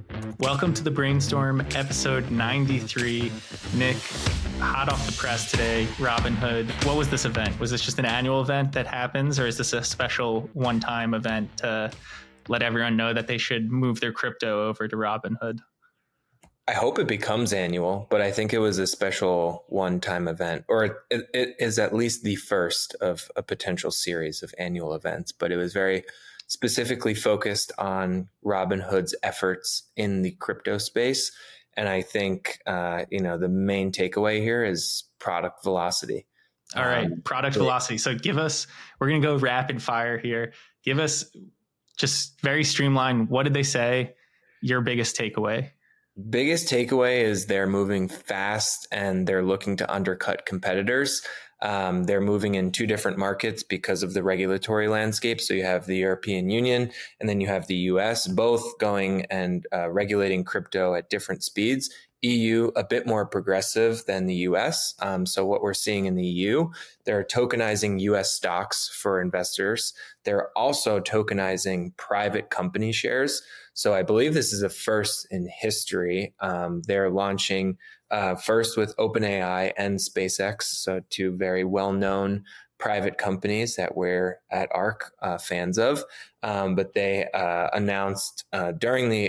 Welcome to the Brainstorm, episode 93. Nick, hot off the press today, Robinhood. What was this event? Was this just an annual event that happens, or is this a special one-time event to let everyone know that they should move their crypto over to Robinhood? I hope it becomes annual, but I think it was a special one-time event, or it is at least the first of a potential series of annual events. But it was very specifically focused on Robinhood's efforts in the crypto space. And I think, the main takeaway here is product velocity. All right, product velocity. So we're going to go rapid fire here. Give us just very streamlined. What did they say? Your biggest takeaway? Biggest takeaway is they're moving fast and they're looking to undercut competitors. They're moving in two different markets because of the regulatory landscape. So you have the European Union and then you have the US, both going and regulating crypto at different speeds. EU, a bit more progressive than the US. So what we're seeing in the EU, they're tokenizing US stocks for investors. They're also tokenizing private company shares. So I believe this is a first in history. They're launching first with OpenAI and SpaceX, so two very well-known private companies that we're at ARK fans of. But they announced during the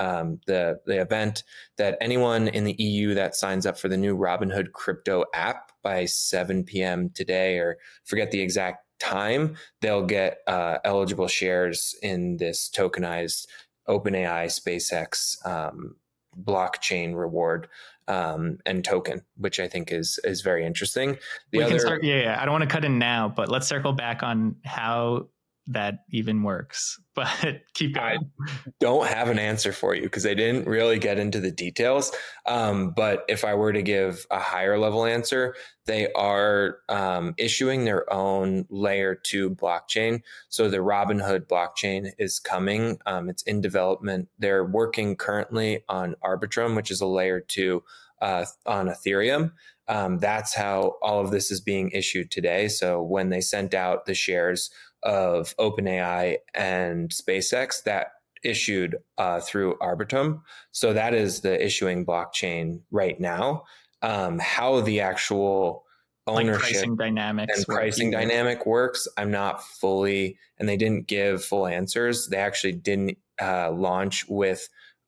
event that anyone in the EU that signs up for the new Robinhood crypto app by 7 p.m. today, or forget the exact time, they'll get eligible shares in this tokenized OpenAI, SpaceX blockchain reward and token, which I think is very interesting. I don't want to cut in now, but let's circle back on how that even works. But keep going. I don't have an answer for you because they didn't really get into the details. But if I were to give a higher level answer, they are issuing their own layer 2 blockchain. So the Robinhood blockchain is coming. It's in development. They're working currently on Arbitrum, which is a layer 2 on Ethereum. That's how all of this is being issued today. So when they sent out the shares of OpenAI and SpaceX, that issued through Arbitrum. So that is the issuing blockchain right now. How the actual ownership pricing dynamics and pricing dynamic works, I'm not fully, and they didn't give full answers. They actually didn't launch with,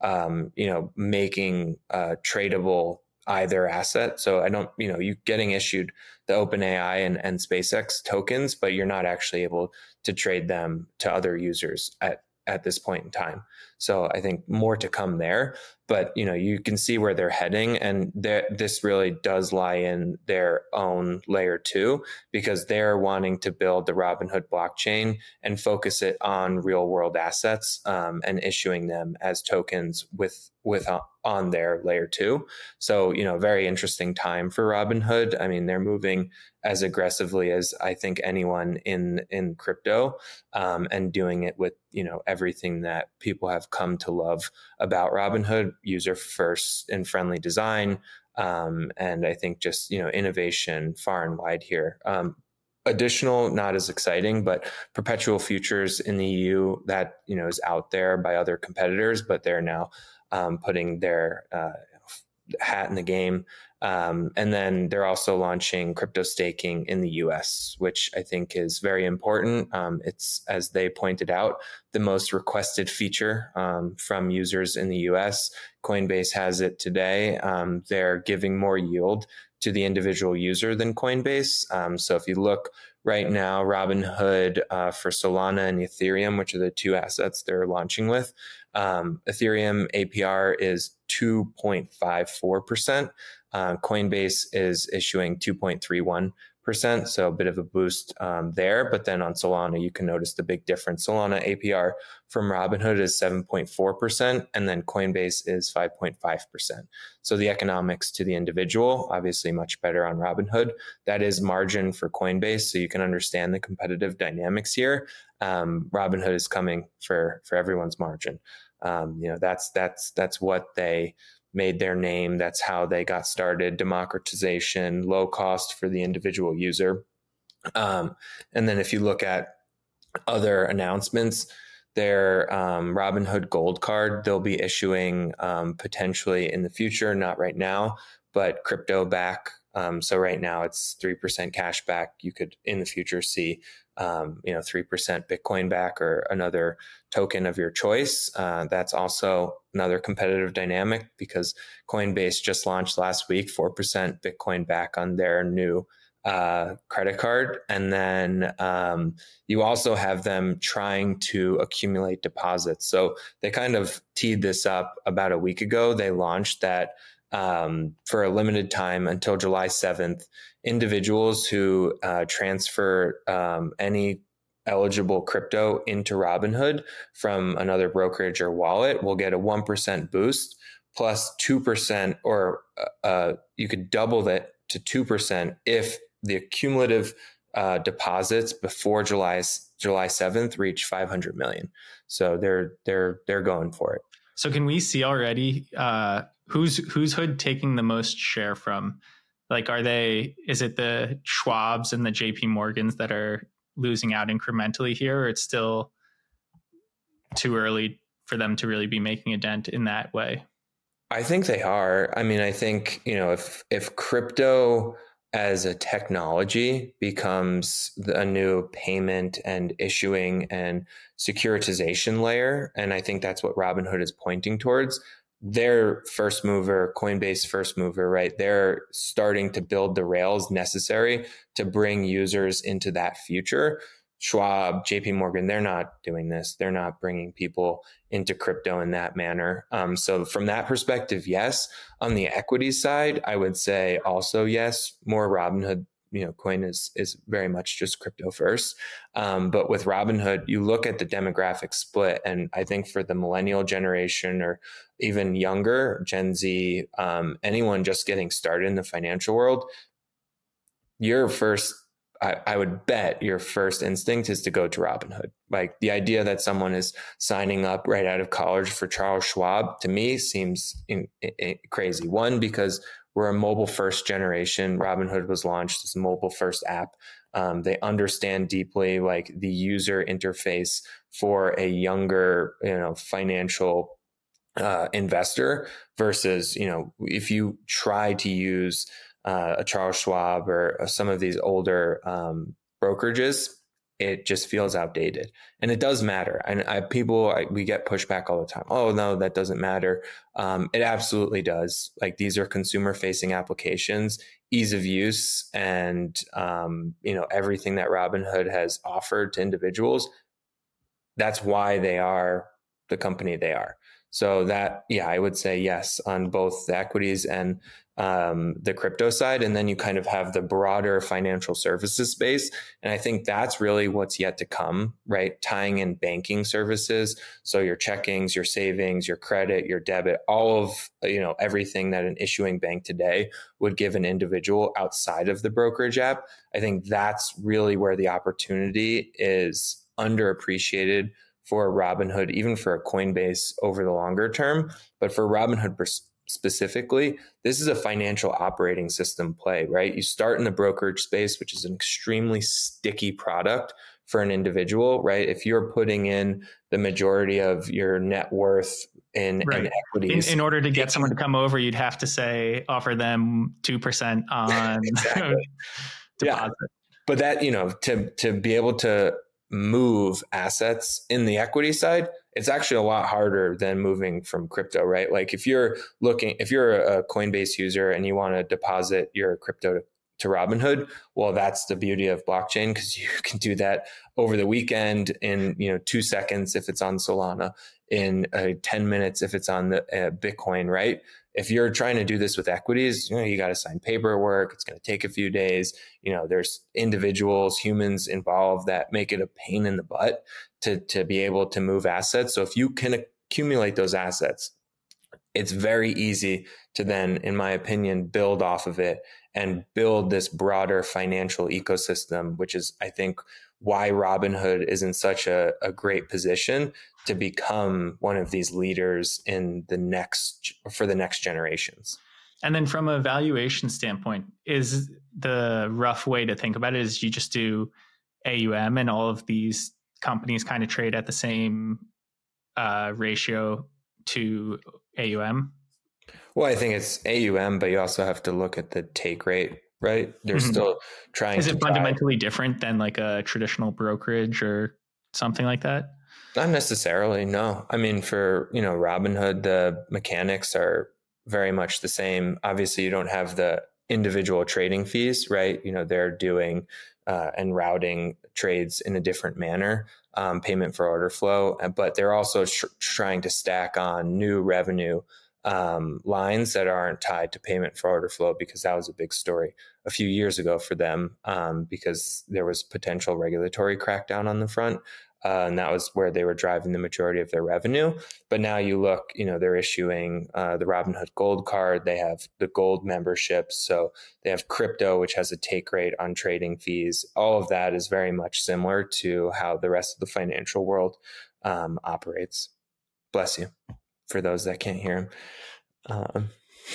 making tradable either asset. So I don't, you getting issued the OpenAI and SpaceX tokens, but you're not actually able to trade them to other users at this point in time. So I think more to come there, but you can see where they're heading, and this really does lie in their own layer 2 because they're wanting to build the Robinhood blockchain and focus it on real world assets and issuing them as tokens with on their layer 2. So, very interesting time for Robinhood. I mean, they're moving as aggressively as I think anyone in crypto, and doing it with, everything that people have come to love about Robinhood: user first and friendly design. And I think just, innovation far and wide here. Additional, not as exciting, but perpetual futures in the EU that, is out there by other competitors, but they're now putting their hat in the game. And then they're also launching crypto staking in the US, which I think is very important. It's, as they pointed out, the most requested feature from users in the US. Coinbase has it today. They're giving more yield to the individual user than Coinbase. So if you look right now, Robinhood for Solana and Ethereum, which are the two assets they're launching with, Ethereum APR is 2.54%. Coinbase is issuing 2.31%. So a bit of a boost there. But then on Solana, you can notice the big difference. Solana APR from Robinhood is 7.4%, and then Coinbase is 5.5%. So the economics to the individual, obviously much better on Robinhood. That is margin for Coinbase, so you can understand the competitive dynamics here. Robinhood is coming for everyone's margin. That's what they made their name. That's how they got started. Democratization, low cost for the individual user. And then if you look at other announcements, their Robinhood Gold Card. They'll be issuing potentially in the future, not right now, but crypto back. So right now it's 3% cash back. You could in the future see 3% Bitcoin back or another token of your choice. That's also another competitive dynamic because Coinbase just launched last week 4% Bitcoin back on their new credit card. And then you also have them trying to accumulate deposits. So they kind of teed this up about a week ago. They launched that for a limited time until July 7th. Individuals who transfer any eligible crypto into Robinhood from another brokerage or wallet will get a 1% boost plus 2%, or you could double that to 2% if the cumulative deposits before July 7th reach 500 million. So they're going for it. So can we see already who's Hood taking the most share from? Like, is it the Schwabs and the JP Morgans that are losing out incrementally here, or it's still too early for them to really be making a dent in that way? I think they are. I mean, I think, if crypto as a technology becomes a new payment and issuing and securitization layer, and I think that's what Robinhood is pointing towards, they're first mover, Coinbase first mover, right? They're starting to build the rails necessary to bring users into that future. Schwab, JP Morgan, they're not doing this. They're not bringing people into crypto in that manner. So from that perspective, yes. On the equity side, I would say also yes, more Robinhood. Coin is very much just crypto first. But with Robinhood, you look at the demographic split, and I think for the millennial generation or even younger, Gen Z, anyone just getting started in the financial world, I would bet your first instinct is to go to Robinhood. Like the idea that someone is signing up right out of college for Charles Schwab, to me seems crazy. One, because we're a mobile first generation. Robinhood was launched as a mobile first app. They understand deeply like the user interface for a younger, financial investor versus, if you try to use a Charles Schwab or some of these older brokerages, it just feels outdated. And it does matter. And we get pushback all the time. Oh, no, that doesn't matter. It absolutely does. Like these are consumer facing applications, ease of use, and everything that Robinhood has offered to individuals. That's why they are the company they are. So I would say yes on both the equities and the crypto side. And then you kind of have the broader financial services space. And I think that's really what's yet to come, right? Tying in banking services. So your checkings, your savings, your credit, your debit, all of, everything that an issuing bank today would give an individual outside of the brokerage app. I think that's really where the opportunity is underappreciated for Robinhood, even for a Coinbase over the longer term. But for Robinhood specifically, this is a financial operating system play, right? You start in the brokerage space, which is an extremely sticky product for an individual, right? If you're putting in the majority of your net worth in equities. In order to get someone to come over, you'd have to offer them 2% on exactly. deposit. Yeah. But that, to be able to move assets in the equity side, it's actually a lot harder than moving from crypto, right? Like if you're a Coinbase user and you want to deposit your crypto to Robinhood, well, that's the beauty of blockchain, because you can do that over the weekend in 2 seconds if it's on Solana, in 10 minutes if it's on the Bitcoin, right? If you're trying to do this with equities, you got to sign paperwork. It's going to take a few days. There's individuals, humans involved that make it a pain in the butt to be able to move assets. So if you can accumulate those assets, it's very easy to then, in my opinion, build off of it and build this broader financial ecosystem, which is, I think, why Robinhood is in such a great position to become one of these leaders for the next generations. And then from a valuation standpoint, is the rough way to think about it is you just do AUM and all of these companies kind of trade at the same ratio to AUM? Well, I think it's AUM, but you also have to look at the take rate, right? They're still trying Is to it fundamentally different than like a traditional brokerage or something like that? Not necessarily, no. I mean, for, Robinhood, the mechanics are very much the same. Obviously, you don't have the individual trading fees, right? They're doing and routing trades in a different manner, payment for order flow, but they're also trying to stack on new revenue lines that aren't tied to payment for order flow, because that was a big story a few years ago for them, because there was potential regulatory crackdown on the front. And that was where they were driving the majority of their revenue. But now you look, they're issuing the Robinhood Gold card. They have the Gold memberships. So they have crypto, which has a take rate on trading fees. All of that is very much similar to how the rest of the financial world operates. Bless you, for those that can't hear him.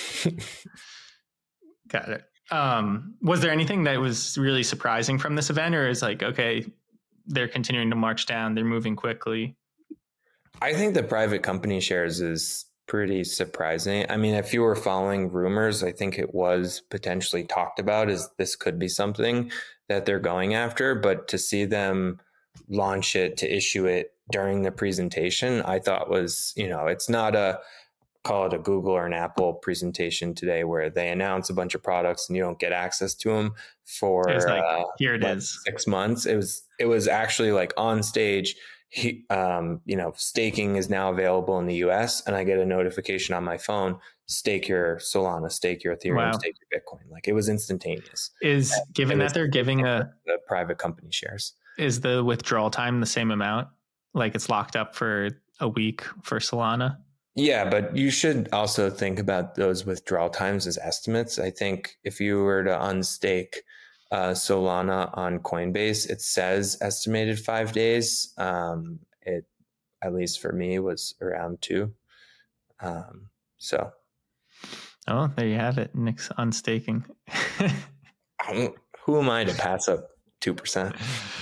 Got it. Was there anything that was really surprising from this event, or is like, okay, they're continuing to march down, they're moving quickly? I think the private company shares is pretty surprising. I mean, if you were following rumors, I think it was potentially talked about as this could be something that they're going after, but to see them launch it, to issue it during the presentation, I thought was, it's not call it a Google or an Apple presentation today where they announce a bunch of products and you don't get access to them for here it is 6 months. It was actually like on stage. Staking is now available in the US, and I get a notification on my phone: stake your Solana, stake your Ethereum, stake your Bitcoin. Like, it was instantaneous. Given that they're giving the private company shares, is the withdrawal time the same amount? Like, it's locked up for a week for Solana? Yeah, but you should also think about those withdrawal times as estimates. I think if you were to unstake Solana on Coinbase, it says estimated 5 days. It, at least for me, was around 2. So. Oh, there you have it. Nick's unstaking. Who am I to pass up 2%?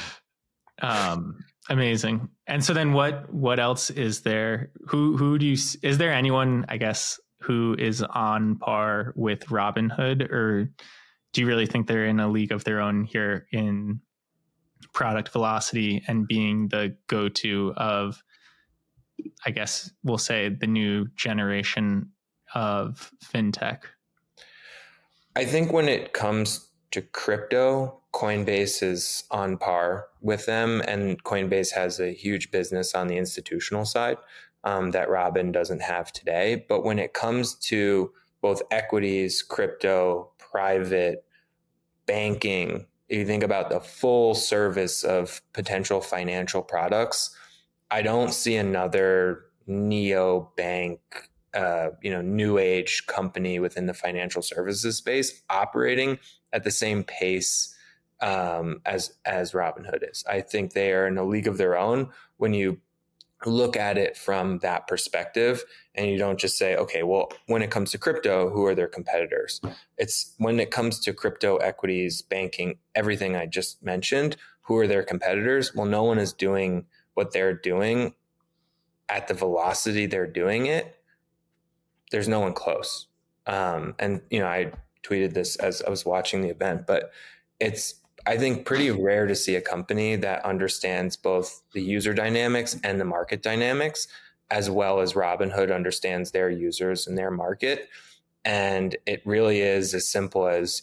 Amazing. And so then what else is there? Who do you, is there anyone, I guess, who is on par with Robinhood, or do you really think they're in a league of their own here in product velocity and being the go-to of, I guess we'll say, the new generation of fintech? I think when it comes to crypto, Coinbase is on par with them, and Coinbase has a huge business on the institutional side that Robin doesn't have today. But when it comes to both equities, crypto, private banking, if you think about the full service of potential financial products, I don't see another neo bank, new age company within the financial services space operating at the same pace as Robinhood is. I think they are in a league of their own when you look at it from that perspective, and you don't just say, okay, well, when it comes to crypto, who are their competitors? It's when it comes to crypto, equities, banking, everything I just mentioned, who are their competitors? Well, no one is doing what they're doing at the velocity they're doing it. There's no one close. And, I tweeted this as I was watching the event, but it's, I think, pretty rare to see a company that understands both the user dynamics and the market dynamics, as well as Robinhood understands their users and their market. And it really is as simple as,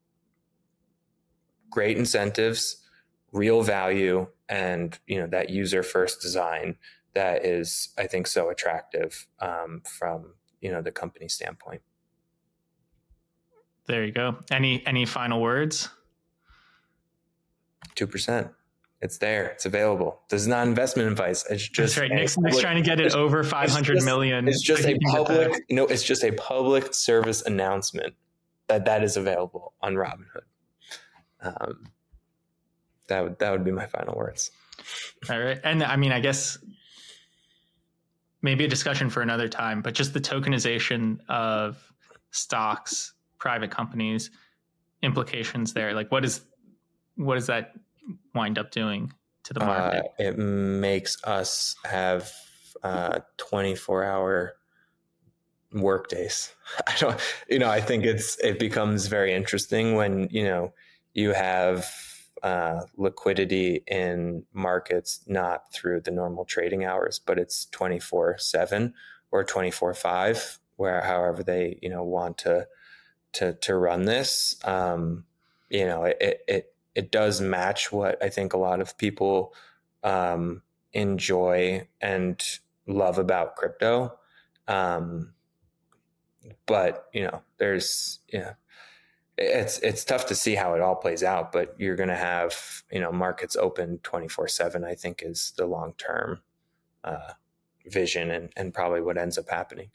great incentives, real value, and, that user first design that is, I think, so attractive from, the company standpoint. There you go. Any final words? 2%. It's there. It's available. This is not investment advice. It's just, that's right. Nick's trying to get it over 500 million. It's just a public, it's just a public service announcement that is available on Robinhood. That would be my final words. All right. And I mean, I guess maybe a discussion for another time, but just the tokenization of stocks, private companies, implications there. Like, what does that wind up doing to the market? It makes us have 24-hour work days. I think it becomes very interesting when, you have liquidity in markets, not through the normal trading hours, but it's 24/7 or 24/5, where however they, want to run this. It does match what I think a lot of people enjoy and love about crypto. But it's tough to see how it all plays out, but you're going to have, markets open 24/7, I think is the long-term vision and probably what ends up happening.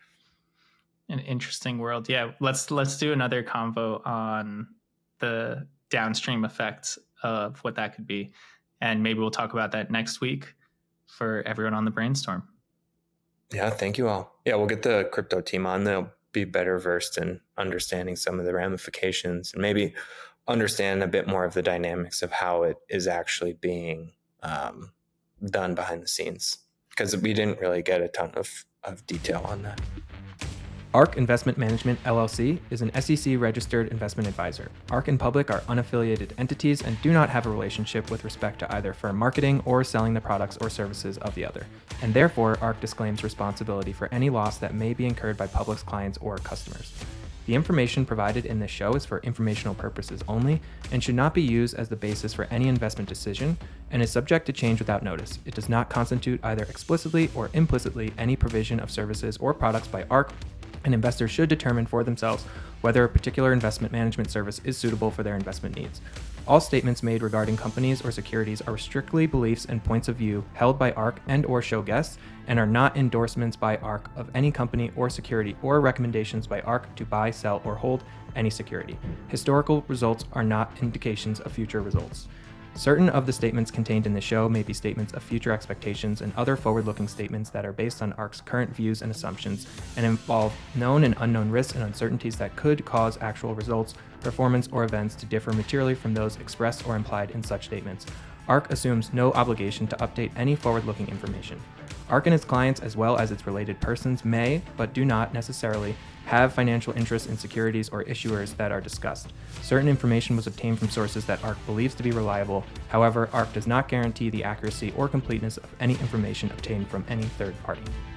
An interesting world. Yeah. Let's do another convo on the downstream effects of what that could be. And maybe we'll talk about that next week for everyone on the brainstorm. Yeah. Thank you all. Yeah. We'll get the crypto team on. They'll be better versed in understanding some of the ramifications and maybe understand a bit more of the dynamics of how it is actually being done behind the scenes, because we didn't really get a ton of detail on that. ARK Investment Management, LLC is an SEC-registered investment advisor. ARK and Public are unaffiliated entities and do not have a relationship with respect to either firm marketing or selling the products or services of the other, and therefore ARK disclaims responsibility for any loss that may be incurred by Public's clients or customers. The information provided in this show is for informational purposes only and should not be used as the basis for any investment decision and is subject to change without notice. It does not constitute either explicitly or implicitly any provision of services or products by ARK, and investors should determine for themselves whether a particular investment management service is suitable for their investment needs. All statements made regarding companies or securities are strictly beliefs and points of view held by ARK and/or show guests and are not endorsements by ARK of any company or security or recommendations by ARK to buy, sell, or hold any security. Historical results are not indications of future results. Certain of the statements contained in the show may be statements of future expectations and other forward-looking statements that are based on ARK's current views and assumptions and involve known and unknown risks and uncertainties that could cause actual results, performance, or events to differ materially from those expressed or implied in such statements. ARK assumes no obligation to update any forward-looking information. ARK and its clients, as well as its related persons, may, but do not necessarily, have financial interests in securities or issuers that are discussed. Certain information was obtained from sources that ARK believes to be reliable. However, ARK does not guarantee the accuracy or completeness of any information obtained from any third party.